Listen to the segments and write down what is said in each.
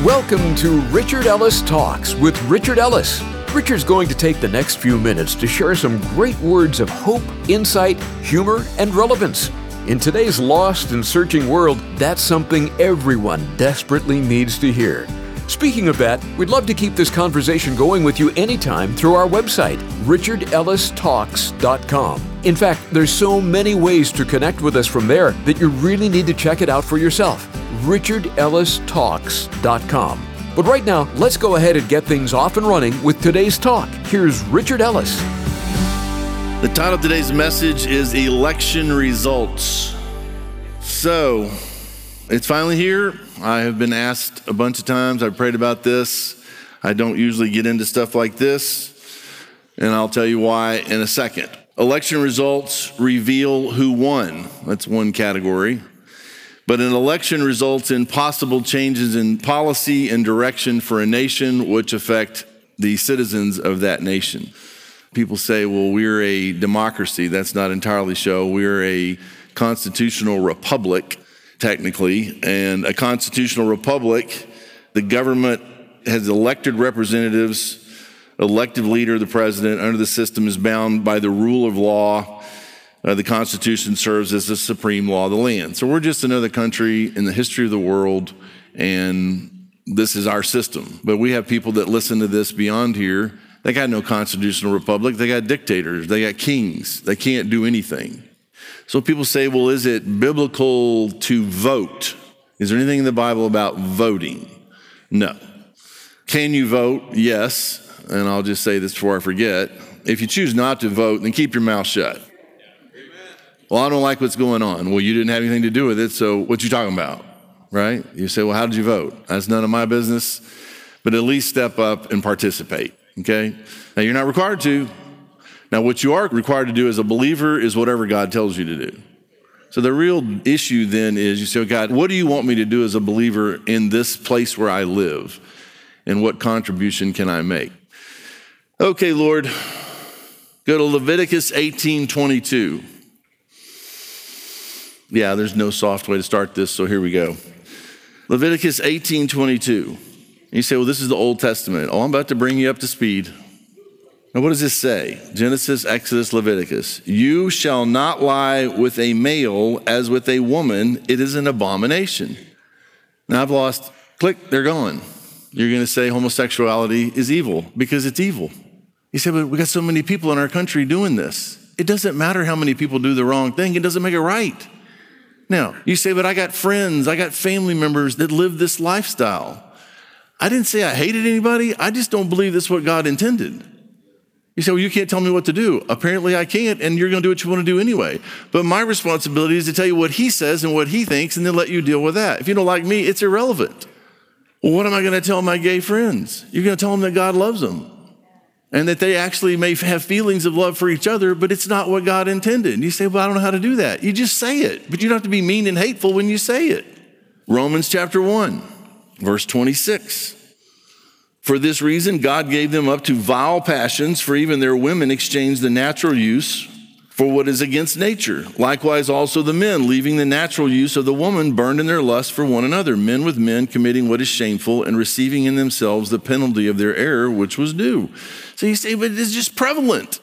Welcome to Richard Ellis Talks with Richard Ellis. Richard's going to take the next few minutes to share some great words of hope, insight, humor, and relevance. In today's lost and searching world, that's something everyone desperately needs to hear. Speaking of that, we'd love to keep this conversation going with you anytime through our website, richardellistalks.com. In fact, there's so many ways to connect with us from there that you really need to check it out for yourself, richardellistalks.com. But right now, let's go ahead and get things off and running with today's talk. Here's Richard Ellis. The title of today's message is Election Results. So, it's finally here. I have been asked a bunch of times. I've prayed about this. I don't usually get into stuff like this, and I'll tell you why in a second. Election results reveal who won. That's one category. But an election results in possible changes in policy and direction for a nation which affect the citizens of that nation. People say, well, we're a democracy. That's not entirely so. We're a constitutional republic, technically. And a constitutional republic, the government has elected representatives, elected leader, the president, under the system is bound by the rule of law. The Constitution serves as the supreme law of the land. So we're just another country in the history of the world, and this is our system. But we have people that listen to this beyond here. They got no constitutional republic. They got dictators. They got kings. They can't do anything. So people say, well, is it biblical to vote? Is there anything in the Bible about voting? No. Can you vote? Yes. And I'll just say this before I forget. If you choose not to vote, then keep your mouth shut. Well, I don't like what's going on. Well, you didn't have anything to do with it, so what you talking about, right? You say, well, how did you vote? That's none of my business, but at least step up and participate, okay? Now, you're not required to. Now, what you are required to do as a believer is whatever God tells you to do. So the real issue then is you say, oh, God, what do you want me to do as a believer in this place where I live? And what contribution can I make? Okay, Lord, go to Leviticus 18:22. Yeah, there's no soft way to start this, so here we go. Leviticus 18:22. You say, well, this is the Old Testament. Oh, I'm about to bring you up to speed. Now, what does this say? Genesis, Exodus, Leviticus. You shall not lie with a male as with a woman. It is an abomination. Now, I've lost, click, they're gone. You're going to say homosexuality is evil because it's evil. You say, but we got so many people in our country doing this. It doesn't matter how many people do the wrong thing. It doesn't make it right. Now, you say, but I got friends, I got family members that live this lifestyle. I didn't say I hated anybody. I just don't believe that's what God intended. You say, well, you can't tell me what to do. Apparently I can't, and you're going to do what you want to do anyway. But my responsibility is to tell you what he says and what he thinks, and then let you deal with that. If you don't like me, it's irrelevant. Well, what am I going to tell my gay friends? You're going to tell them that God loves them and that they actually may have feelings of love for each other, but it's not what God intended. And you say, well, I don't know how to do that. You just say it, but you don't have to be mean and hateful when you say it. Romans chapter 1, verse 26. For this reason, God gave them up to vile passions, for even their women exchanged the natural use for what is against nature. Likewise, also the men, leaving the natural use of the woman, burned in their lust for one another, men with men committing what is shameful and receiving in themselves the penalty of their error, which was due. So you say, but it's just prevalent.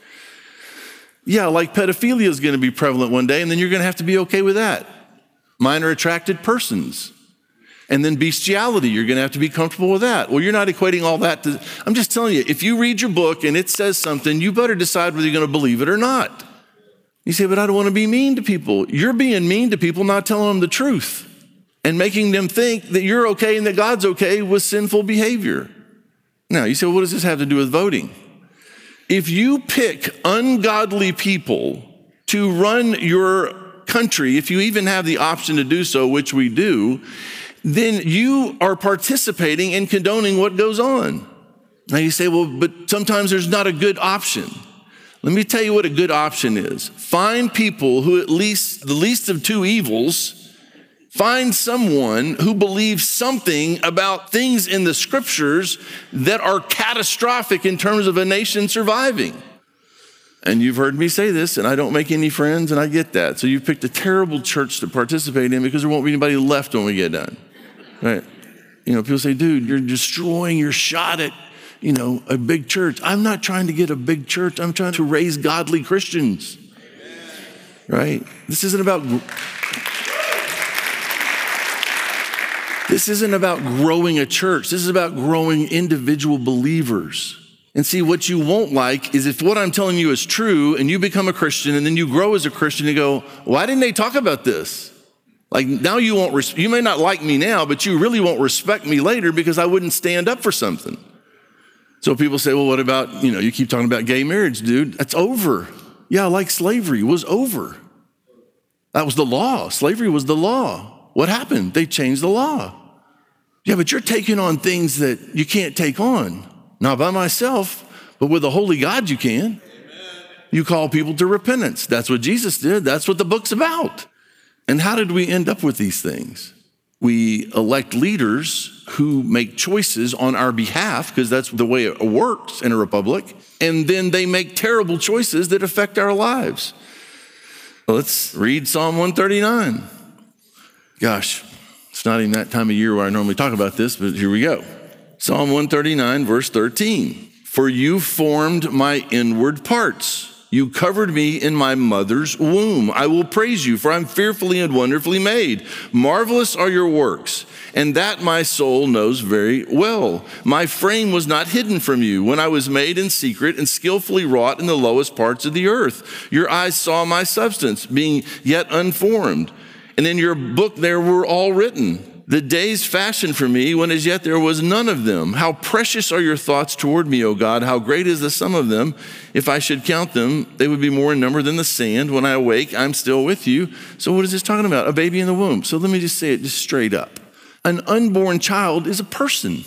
Yeah, like pedophilia is going to be prevalent one day, and then you're going to have to be okay with that. Minor attracted persons. And then bestiality, you're going to have to be comfortable with that. Well, you're not equating all that to, I'm just telling you, if you read your book and it says something, you better decide whether you're going to believe it or not. You say, but I don't want to be mean to people. You're being mean to people, not telling them the truth and making them think that you're okay and that God's okay with sinful behavior. Now, you say, well, what does this have to do with voting? If you pick ungodly people to run your country, if you even have the option to do so, which we do, then you are participating in condoning what goes on. Now you say, well, but sometimes there's not a good option. Let me tell you what a good option is. Find people who at least, the least of two evils, find someone who believes something about things in the scriptures that are catastrophic in terms of a nation surviving. And you've heard me say this, and I don't make any friends, and I get that. So you've picked a terrible church to participate in because there won't be anybody left when we get done, right? People say, dude, you're destroying your shot at, a big church. I'm not trying to get a big church. I'm trying to raise godly Christians. Right? This isn't about growing a church. This is about growing individual believers. And see, what you won't like is if what I'm telling you is true and you become a Christian and then you grow as a Christian and go, why didn't they talk about this? Like now you may not like me now, but you really won't respect me later because I wouldn't stand up for something. So people say, well, what about, you keep talking about gay marriage, dude. That's over. Yeah, like slavery was over. That was the law. Slavery was the law. What happened? They changed the law. Yeah, but you're taking on things that you can't take on. Not by myself, but with the holy God you can. Amen. You call people to repentance. That's what Jesus did. That's what the book's about. And how did we end up with these things? We elect leaders who make choices on our behalf, because that's the way it works in a republic, and then they make terrible choices that affect our lives. Let's read Psalm 139. Gosh, it's not even that time of year where I normally talk about this, but here we go. Psalm 139, verse 13. For you formed my inward parts. You covered me in my mother's womb. I will praise you, for I'm fearfully and wonderfully made. Marvelous are your works, and that my soul knows very well. My frame was not hidden from you when I was made in secret and skillfully wrought in the lowest parts of the earth. Your eyes saw my substance, being yet unformed, and in your book there were all written. The days fashioned for me when as yet there was none of them. How precious are your thoughts toward me, O God. How great is the sum of them. If I should count them, they would be more in number than the sand. When I awake, I'm still with you. So what is this talking about? A baby in the womb. So let me just say it just straight up. An unborn child is a person.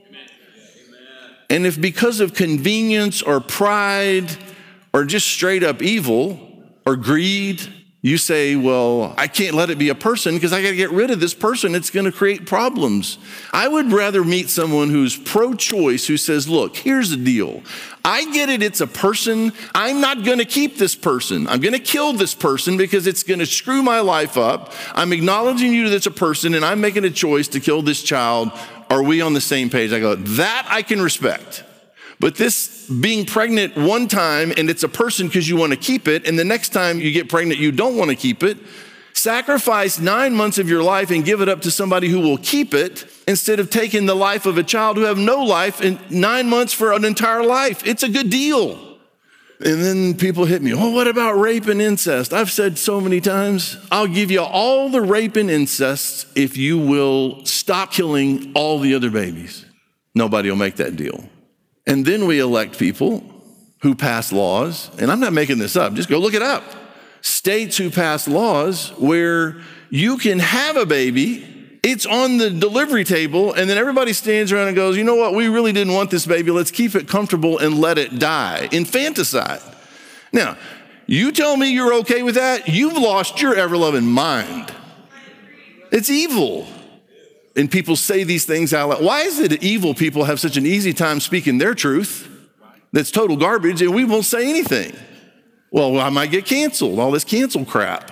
And if because of convenience or pride or just straight up evil or greed, you say, well, I can't let it be a person because I got to get rid of this person. It's going to create problems. I would rather meet someone who's pro-choice, who says, look, here's the deal. I get it. It's a person. I'm not going to keep this person. I'm going to kill this person because it's going to screw my life up. I'm acknowledging you that it's a person and I'm making a choice to kill this child. Are we on the same page? I go, that I can respect. But this being pregnant one time and it's a person because you want to keep it, and the next time you get pregnant, you don't want to keep it, sacrifice 9 months of your life and give it up to somebody who will keep it instead of taking the life of a child who have no life in 9 months for an entire life. It's a good deal. And then people hit me, oh, what about rape and incest? I've said so many times, I'll give you all the rape and incest if you will stop killing all the other babies. Nobody will make that deal. And then we elect people who pass laws, and I'm not making this up, just go look it up. States who pass laws where you can have a baby, it's on the delivery table, and then everybody stands around and goes, you know what, we really didn't want this baby, let's keep it comfortable and let it die. Infanticide. Now, you tell me you're okay with that, you've lost your ever-loving mind. It's evil. And people say these things out loud. Why is it that evil people have such an easy time speaking their truth that's total garbage and we won't say anything? Well, I might get canceled, all this cancel crap.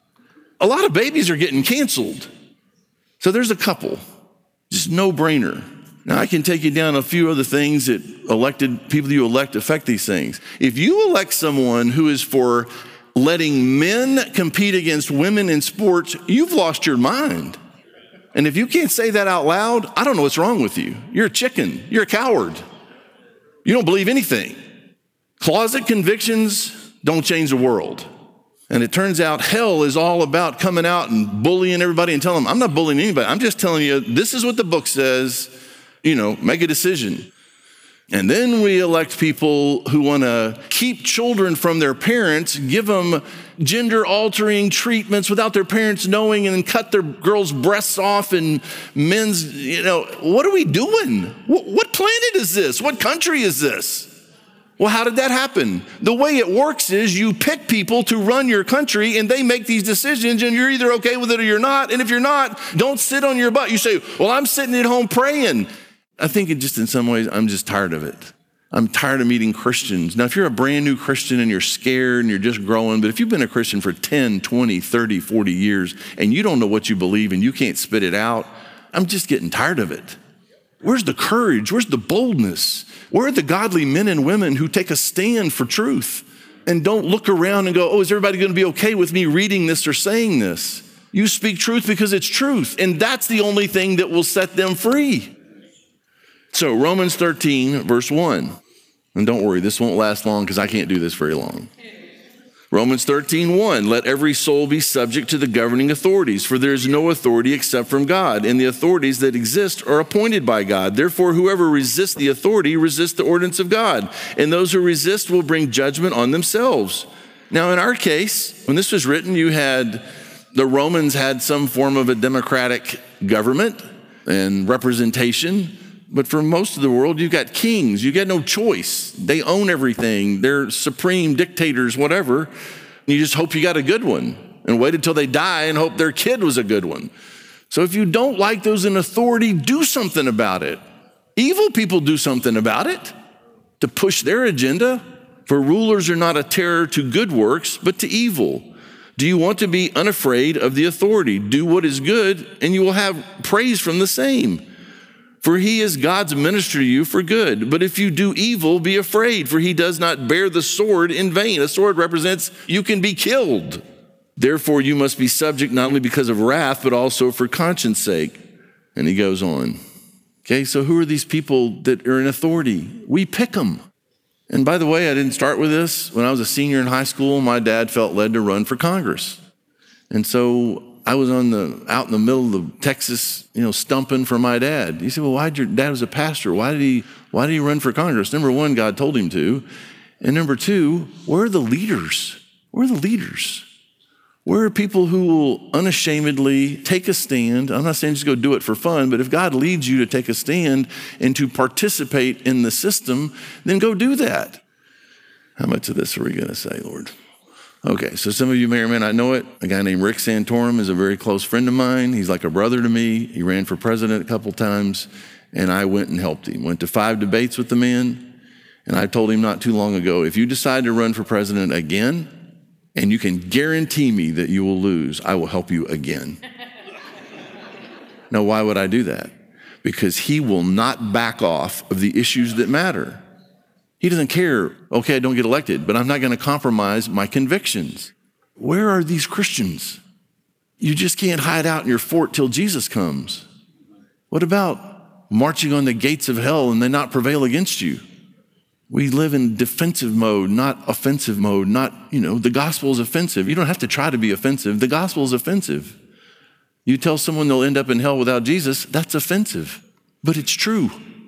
A lot of babies are getting canceled. So there's a couple, just no brainer. Now I can take you down a few other things that people you elect affect these things. If you elect someone who is for letting men compete against women in sports, you've lost your mind. And if you can't say that out loud, I don't know what's wrong with you. You're a chicken. You're a coward. You don't believe anything. Closet convictions don't change the world. And it turns out hell is all about coming out and bullying everybody and telling them, I'm not bullying anybody. I'm just telling you, this is what the book says, make a decision. And then we elect people who want to keep children from their parents, give them gender-altering treatments without their parents knowing, and then cut their girls' breasts off and men's, what are we doing? What planet is this? What country is this? Well, how did that happen? The way it works is you pick people to run your country and they make these decisions and you're either okay with it or you're not. And if you're not, don't sit on your butt. You say, well, I'm sitting at home praying. I think in some ways, I'm just tired of it. I'm tired of meeting Christians. Now, if you're a brand new Christian and you're scared and you're just growing, but if you've been a Christian for 10, 20, 30, 40 years and you don't know what you believe and you can't spit it out, I'm just getting tired of it. Where's the courage? Where's the boldness? Where are the godly men and women who take a stand for truth and don't look around and go, oh, is everybody going to be okay with me reading this or saying this? You speak truth because it's truth, and that's the only thing that will set them free. So Romans 13, verse 1. And don't worry, this won't last long because I can't do this very long. Romans 13:1, let every soul be subject to the governing authorities, for there is no authority except from God, and the authorities that exist are appointed by God. Therefore, whoever resists the authority resists the ordinance of God, and those who resist will bring judgment on themselves. Now, in our case, when this was written, the Romans had some form of a democratic government and representation. But for most of the world, you've got kings. You got no choice. They own everything. They're supreme dictators, whatever. You just hope you got a good one and wait until they die and hope their kid was a good one. So if you don't like those in authority, do something about it. Evil people do something about it to push their agenda. For rulers are not a terror to good works, but to evil. Do you want to be unafraid of the authority? Do what is good, and you will have praise from the same. For he is God's minister to you for good. But if you do evil, be afraid, for he does not bear the sword in vain. A sword represents you can be killed. Therefore, you must be subject not only because of wrath, but also for conscience sake. And he goes on. Okay, so who are these people that are in authority? We pick them. And by the way, I didn't start with this. When I was a senior in high school, my dad felt led to run for Congress. And so I was out in the middle of Texas, stumping for my dad. He said, well, your dad was a pastor. Why did he run for Congress? Number one, God told him to. And number two, where are the leaders? Where are the leaders? Where are people who will unashamedly take a stand? I'm not saying just go do it for fun, but if God leads you to take a stand and to participate in the system, then go do that. How much of this are we going to say, Lord? Okay, so some of you may or may not know it. A guy named Rick Santorum is a very close friend of mine. He's like a brother to me. He ran for president a couple times, and I went and helped him. Went to 5 debates with the man, and I told him not too long ago, if you decide to run for president again, and you can guarantee me that you will lose, I will help you again. Now, why would I do that? Because he will not back off of the issues that matter. He doesn't care, okay, I don't get elected, but I'm not going to compromise my convictions. Where are these Christians? You just can't hide out in your fort till Jesus comes. What about marching on the gates of hell and they not prevail against you? We live in defensive mode, not offensive mode, the gospel is offensive. You don't have to try to be offensive. The gospel is offensive. You tell someone they'll end up in hell without Jesus, that's offensive, but it's true.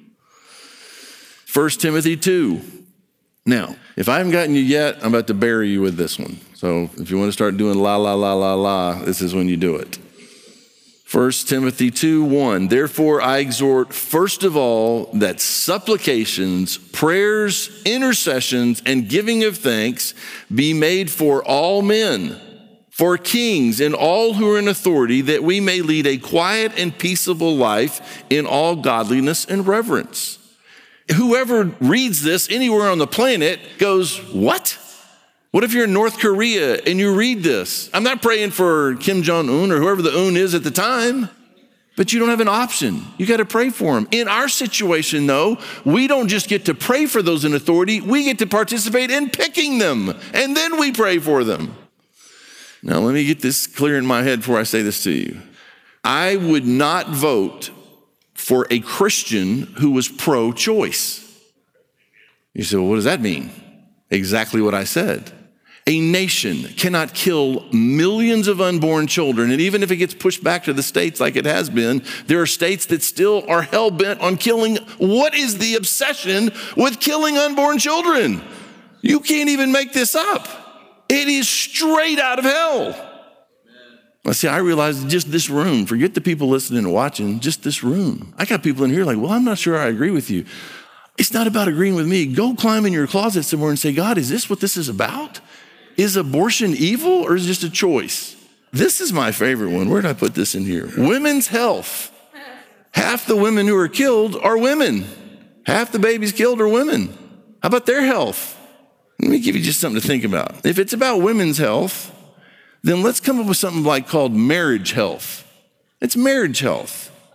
1 Timothy 2. Now, if I haven't gotten you yet, I'm about to bury you with this one. So if you want to start doing la, la, la, la, la, this is when you do it. 1 Timothy 2:1. Therefore, I exhort, first of all, that supplications, prayers, intercessions, and giving of thanks be made for all men, for kings and all who are in authority, that we may lead a quiet and peaceable life in all godliness and reverence. Whoever reads this anywhere on the planet goes, what? What if you're in North Korea and you read this? I'm not praying for Kim Jong-un or whoever the un is at the time, but you don't have an option. You got to pray for them. In our situation, though, we don't just get to pray for those in authority. We get to participate in picking them, and then we pray for them. Now, let me get this clear in my head before I say this to you. I would not vote for a Christian who was pro-choice. You say, well, what does that mean? Exactly what I said. A nation cannot kill millions of unborn children, and even if it gets pushed back to the states like it has been, there are states that still are hell-bent on killing. What is the obsession with killing unborn children? You can't even make this up. It is straight out of hell. Well, see, I realize just this room, forget the people listening and watching, just this room. I got people in here like, well, I'm not sure I agree with you. It's not about agreeing with me. Go climb in your closet somewhere and say, God, is this what this is about? Is abortion evil or is it just a choice? This is my favorite one. Where did I put this in here? Women's health. Half the women who are killed are women. Half the babies killed are women. How about their health? Let me give you just something to think about. If it's about women's health, then let's come up with something called marriage health. It's marriage health.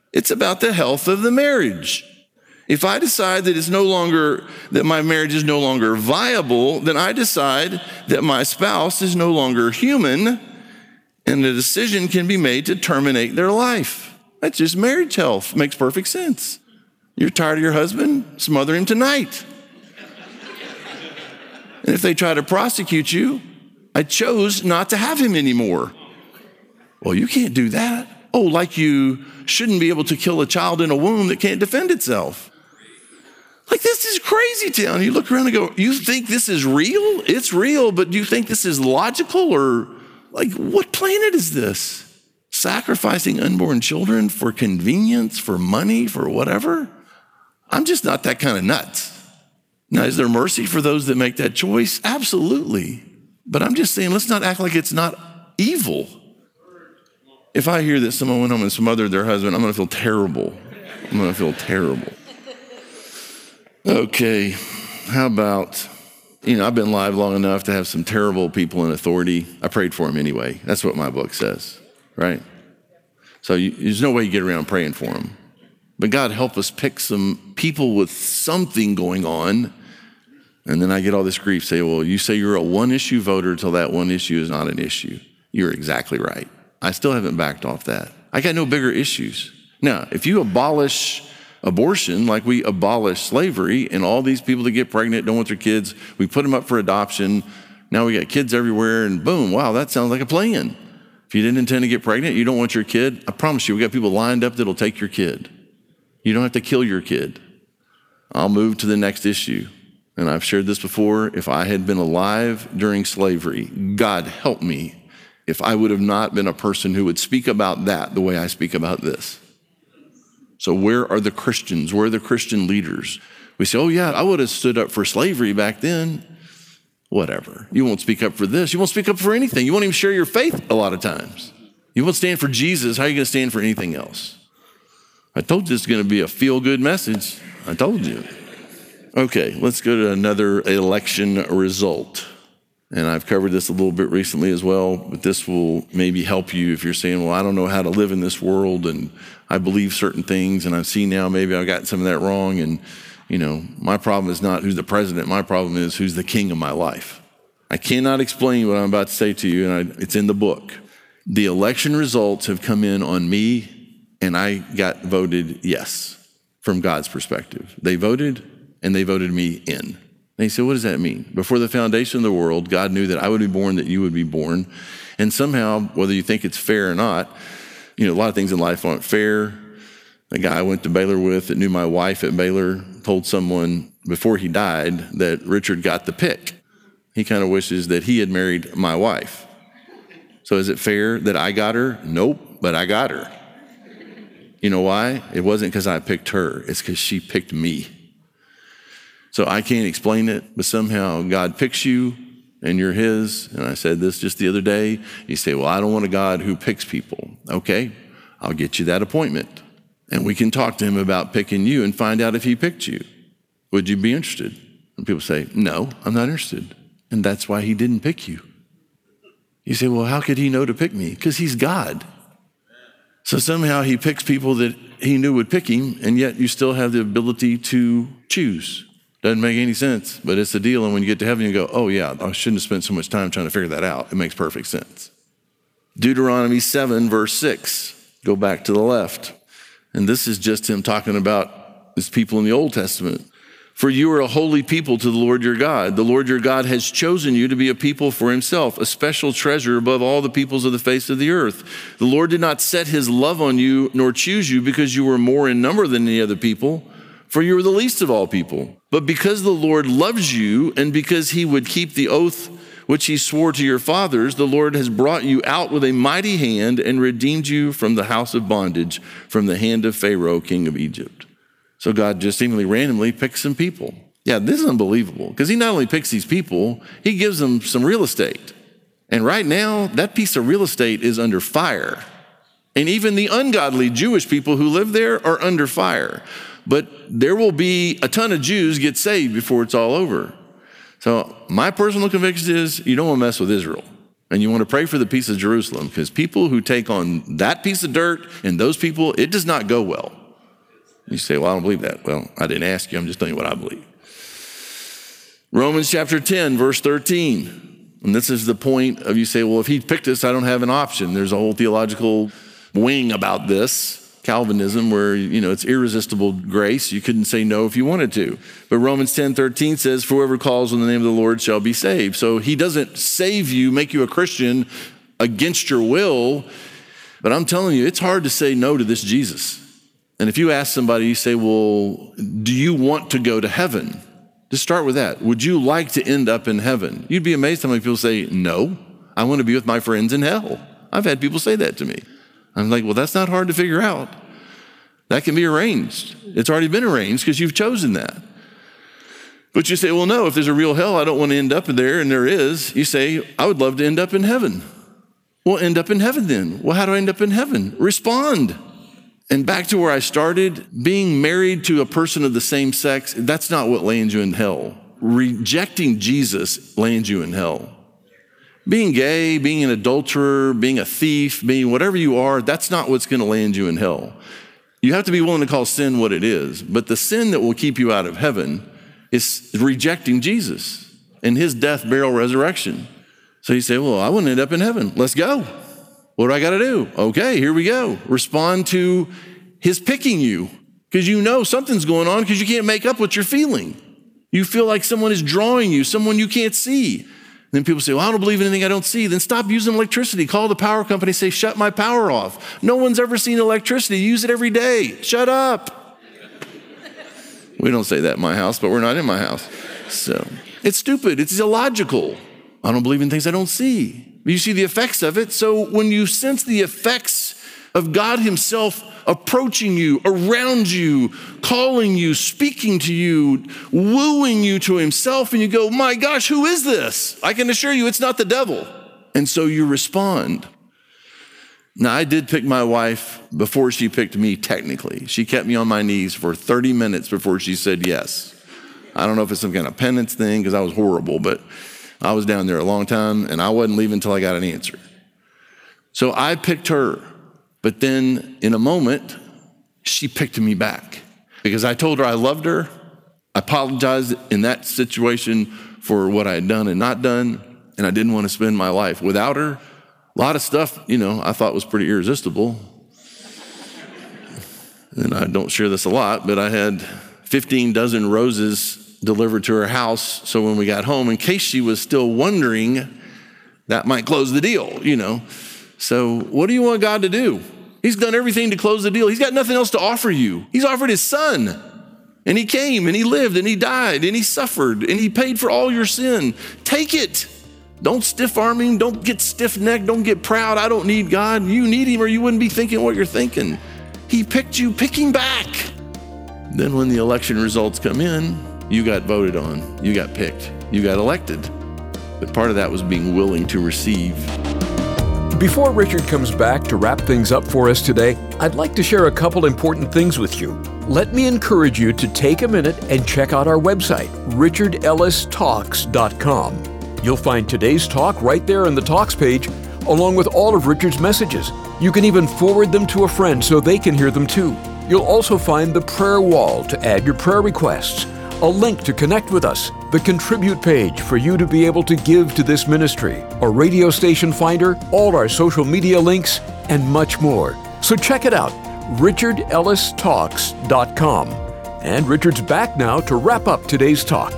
It's about the health of the marriage. If I decide that my marriage is no longer viable, then I decide that my spouse is no longer human, and the decision can be made to terminate their life. That's just marriage health. Makes perfect sense. You're tired of your husband? Smother him tonight. And if they try to prosecute you, I chose not to have him anymore. Well, you can't do that. Oh, like you shouldn't be able to kill a child in a womb that can't defend itself. Like, this is crazy town. You look around and go, you think this is real? It's real, but do you think this is logical? Or like, what planet is this? Sacrificing unborn children for convenience, for money, for whatever? I'm just not that kind of nuts. Now, is there mercy for those that make that choice? Absolutely. But I'm just saying, let's not act like it's not evil. If I hear that someone went home and smothered their husband, I'm going to feel terrible. I'm going to feel terrible. Okay, how about, I've been alive long enough to have some terrible people in authority. I prayed for them anyway. That's what my book says, right? So there's no way you get around praying for them. But God help us pick some people with something going on. And then I get all this grief, say, well, you say you're a one-issue voter till that one issue is not an issue. You're exactly right. I still haven't backed off that. I got no bigger issues. Now, if you abolish abortion like we abolish slavery, and all these people that get pregnant don't want their kids, we put them up for adoption. Now we got kids everywhere, and boom, wow, that sounds like a plan. If you didn't intend to get pregnant, you don't want your kid, I promise you, we got people lined up that'll take your kid. You don't have to kill your kid. I'll move to the next issue. And I've shared this before. If I had been alive during slavery, God help me if I would have not been a person who would speak about that the way I speak about this. So where are the Christians? Where are the Christian leaders? We say, oh yeah, I would have stood up for slavery back then. Whatever. You won't speak up for this. You won't speak up for anything. You won't even share your faith a lot of times. You won't stand for Jesus. How are you going to stand for anything else? I told you this is going to be a feel-good message. I told you. Okay, let's go to another election result. And I've covered this a little bit recently as well, but this will maybe help you if you're saying, well, I don't know how to live in this world, and I believe certain things, and I see now maybe I've gotten some of that wrong, and my problem is not who's the president. My problem is who's the king of my life. I cannot explain what I'm about to say to you, and it's in the book. The election results have come in on me, and I got voted yes from God's perspective. They voted, and they voted me in. And he said, what does that mean? Before the foundation of the world, God knew that I would be born, that you would be born. And somehow, whether you think it's fair or not, a lot of things in life aren't fair. The guy I went to Baylor with that knew my wife at Baylor told someone before he died that Richard got the pick. He kind of wishes that he had married my wife. So is it fair that I got her? Nope, but I got her. You know why? It wasn't because I picked her. It's because she picked me. So I can't explain it, but somehow God picks you and you're his. And I said this just the other day. You say, well, I don't want a God who picks people. Okay, I'll get you that appointment. And we can talk to him about picking you and find out if he picked you. Would you be interested? And people say, no, I'm not interested. And that's why he didn't pick you. You say, well, how could he know to pick me? Because he's God. So somehow he picks people that he knew would pick him, and yet you still have the ability to choose. Doesn't make any sense, but it's the deal. And when you get to heaven, you go, oh yeah, I shouldn't have spent so much time trying to figure that out. It makes perfect sense. Deuteronomy 7, verse 6. Go back to the left. And this is just him talking about his people in the Old Testament. For you are a holy people to the Lord your God. The Lord your God has chosen you to be a people for himself, a special treasure above all the peoples of the face of the earth. The Lord did not set his love on you, nor choose you because you were more in number than any other people, for you were the least of all people. But because the Lord loves you, and because he would keep the oath which he swore to your fathers, the Lord has brought you out with a mighty hand and redeemed you from the house of bondage, from the hand of Pharaoh, king of Egypt. So God just seemingly randomly picks some people. Yeah, this is unbelievable, because he not only picks these people, he gives them some real estate. And right now, that piece of real estate is under fire. And even the ungodly Jewish people who live there are under fire. But there will be a ton of Jews get saved before it's all over. So my personal conviction is you don't want to mess with Israel. And you want to pray for the peace of Jerusalem, because people who take on that piece of dirt and those people, it does not go well. You say, well, I don't believe that. Well, I didn't ask you. I'm just telling you what I believe. Romans chapter 10, verse 13. And this is the point of, you say, well, if he picked us, I don't have an option. There's a whole theological wing about this, Calvinism, where, it's irresistible grace. You couldn't say no if you wanted to. But Romans 10:13 says, for whoever calls on the name of the Lord shall be saved. So he doesn't save you, make you a Christian against your will. But I'm telling you, it's hard to say no to this Jesus. And if you ask somebody, you say, well, do you want to go to heaven? Just start with that. Would you like to end up in heaven? You'd be amazed how many people say, no, I want to be with my friends in hell. I've had people say that to me. I'm like, well, that's not hard to figure out. That can be arranged. It's already been arranged because you've chosen that. But you say, well, no, if there's a real hell, I don't want to end up there, and there is. You say, I would love to end up in heaven. Well, end up in heaven then. Well, how do I end up in heaven? Respond. And back to where I started, being married to a person of the same sex, that's not what lands you in hell. Rejecting Jesus lands you in hell. Being gay, being an adulterer, being a thief, being whatever you are, that's not what's going to land you in hell. You have to be willing to call sin what it is. But the sin that will keep you out of heaven is rejecting Jesus and his death, burial, resurrection. So you say, well, I want to end up in heaven. Let's go. What do I got to do? Okay, here we go. Respond to his picking you, because you know something's going on, because you can't make up what you're feeling. You feel like someone is drawing you, someone you can't see. Then people say, well, I don't believe in anything I don't see. Then stop using electricity. Call the power company, say, shut my power off. No one's ever seen electricity. Use it every day. Shut up. We don't say that in my house, but we're not in my house. So it's stupid. It's illogical. I don't believe in things I don't see. You see the effects of it. So when you sense the effects of God himself approaching you, around you, calling you, speaking to you, wooing you to himself, and you go, my gosh, who is this? I can assure you it's not the devil. And so you respond. Now, I did pick my wife before she picked me, technically. She kept me on my knees for 30 minutes before she said yes. I don't know if it's some kind of penance thing, because I was horrible, but I was down there a long time, and I wasn't leaving until I got an answer. So I picked her. But then in a moment, she picked me back, because I told her I loved her. I apologized in that situation for what I had done and not done, and I didn't want to spend my life without her. A lot of stuff, I thought was pretty irresistible. And I don't share this a lot, but I had 15 dozen roses delivered to her house. So when we got home, in case she was still wondering, that might close the deal, So what do you want God to do? He's done everything to close the deal. He's got nothing else to offer you. He's offered his son. And he came and he lived and he died and he suffered and he paid for all your sin. Take it. Don't stiff arm him. Don't get stiff necked. Don't get proud. I don't need God. You need him, or you wouldn't be thinking what you're thinking. He picked you, pick him back. Then when the election results come in, you got voted on. You got picked. You got elected. But part of that was being willing to receive. Before Richard comes back to wrap things up for us today, I'd like to share a couple important things with you. Let me encourage you to take a minute and check out our website, richardellistalks.com. You'll find today's talk right there on the Talks page, along with all of Richard's messages. You can even forward them to a friend so they can hear them too. You'll also find the prayer wall to add your prayer requests, a link to connect with us, the contribute page for you to be able to give to this ministry, a radio station finder, all our social media links, and much more. So check it out, richardellistalks.com. And Richard's back now to wrap up today's talk.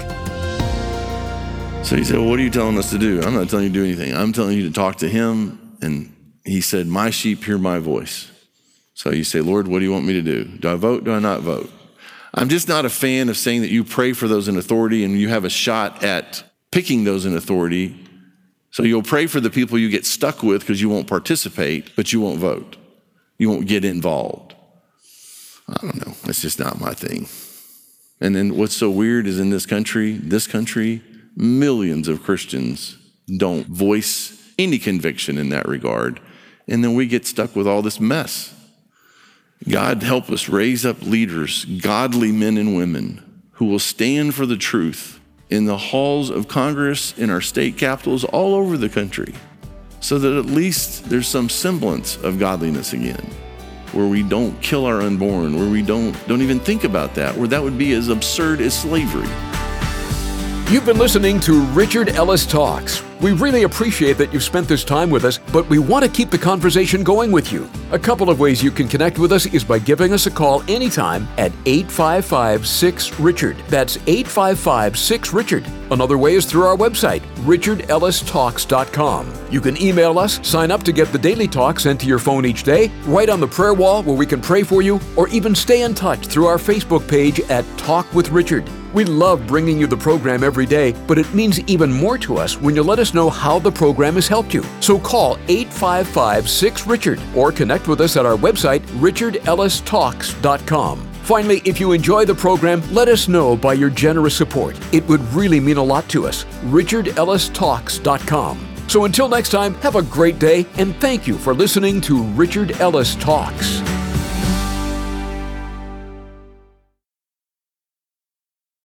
So he said, well, what are you telling us to do? I'm not telling you to do anything. I'm telling you to talk to him. And he said, my sheep hear my voice. So you say, Lord, what do you want me to do? Do I vote? Do I not vote? I'm just not a fan of saying that you pray for those in authority and you have a shot at picking those in authority. So you'll pray for the people you get stuck with because you won't participate, but you won't vote. You won't get involved. I don't know. That's just not my thing. And then what's so weird is in this country, millions of Christians don't voice any conviction in that regard. And then we get stuck with all this mess. God help us raise up leaders, godly men and women who will stand for the truth in the halls of Congress, in our state capitals, all over the country. so that at least there's some semblance of godliness again, where we don't kill our unborn, where we don't even think about that, where that would be as absurd as slavery. You've been listening to Richard Ellis Talks. We really appreciate that you've spent this time with us, but we want to keep the conversation going with you. A couple of ways you can connect with us is by giving us a call anytime at 855-6-RICHARD. That's 855-6-RICHARD. Another way is through our website, richardellistalks.com. You can email us, sign up to get the daily talk sent to your phone each day, write on the prayer wall where we can pray for you, or even stay in touch through our Facebook page at Talk with Richard. We love bringing you the program every day, but it means even more to us when you let us know how the program has helped you. So call 855-6-RICHARD or connect with us at our website, richardellistalks.com. Finally, if you enjoy the program, let us know by your generous support. It would really mean a lot to us. richardellistalks.com. So until next time, have a great day, and thank you for listening to Richard Ellis Talks.